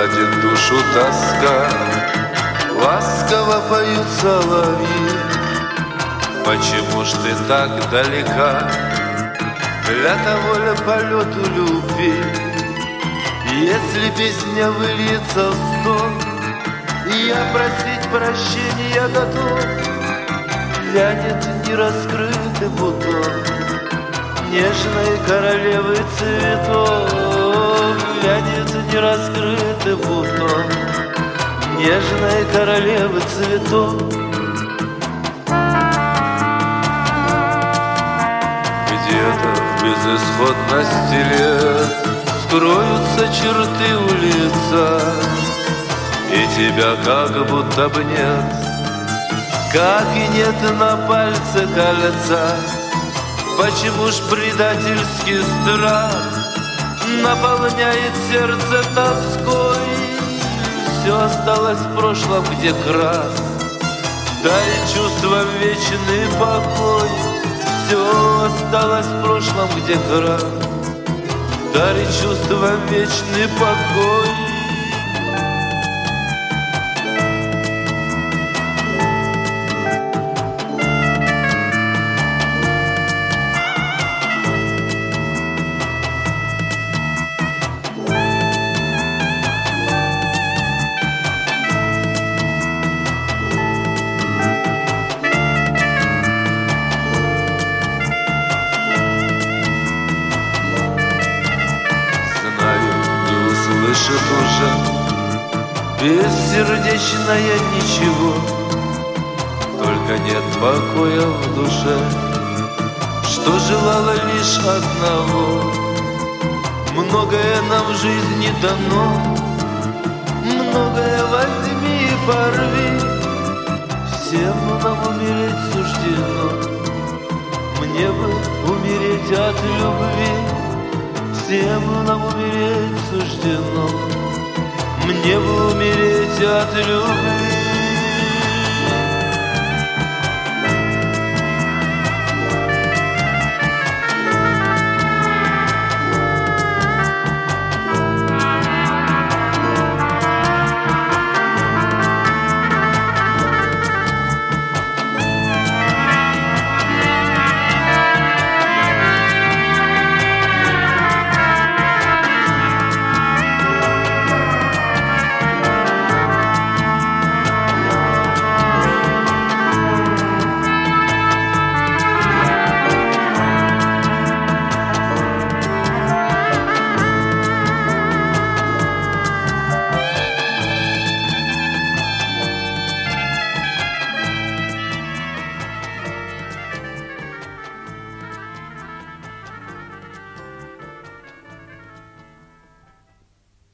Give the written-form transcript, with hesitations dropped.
гладит душу тоска, ласково поют соловьи. Почему ж ты так далека? Для того ли полету любви? Если песня выльется в сон, я просить прощения готов. Вянет нераскрытый бутон нежной королевы цветов. Вянет нераскрытый бутон нежной королевы цветов. Где-то в безысходности лет скроются черты у лица, и тебя как будто бы нет, как и нет на пальце кольца. Почему ж предательский страх наполняет сердце тоской? Все осталось в прошлом, где крах дарит чувствам вечный покой. Все осталось в прошлом, где крах дарит чувствам вечный покой. Слышит уже бессердечное ничего, только нет покоя в душе, что желала лишь одного. Многое нам в жизни дано, многое возьми и порви. Всем нам умереть суждено, мне бы умереть от любви. Всем нам умереть суждено, мне бы умереть от любви.